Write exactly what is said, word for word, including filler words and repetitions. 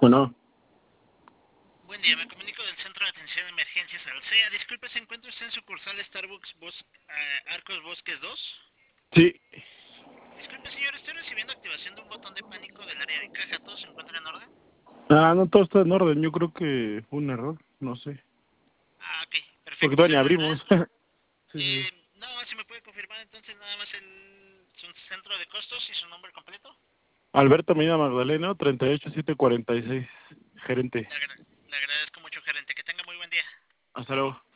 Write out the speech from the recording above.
Bueno, Buen día, me comunico del Centro de Atención de Emergencias Alsea. Disculpe, ¿se encuentra usted en sucursal Starbucks Bos eh, Arcos Bosques dos? sí. Disculpe, señor, estoy recibiendo activación de un botón de pánico del área de caja. ¿Todo se encuentra en orden? Ah, no, todo está en orden. Yo creo que fue un error, no sé. Ah, ok, Porque perfecto. todavía ni Muchas abrimos. gracias. Sí, sí, Eh, sí. no, si me puede confirmar entonces nada más el su centro de costos y su nombre completo. Alberto Medina Magdaleno, treinta y ocho siete cuarenta y seis, gerente. Le, agra- le agradezco mucho, gerente. Que tenga muy buen día. Hasta luego.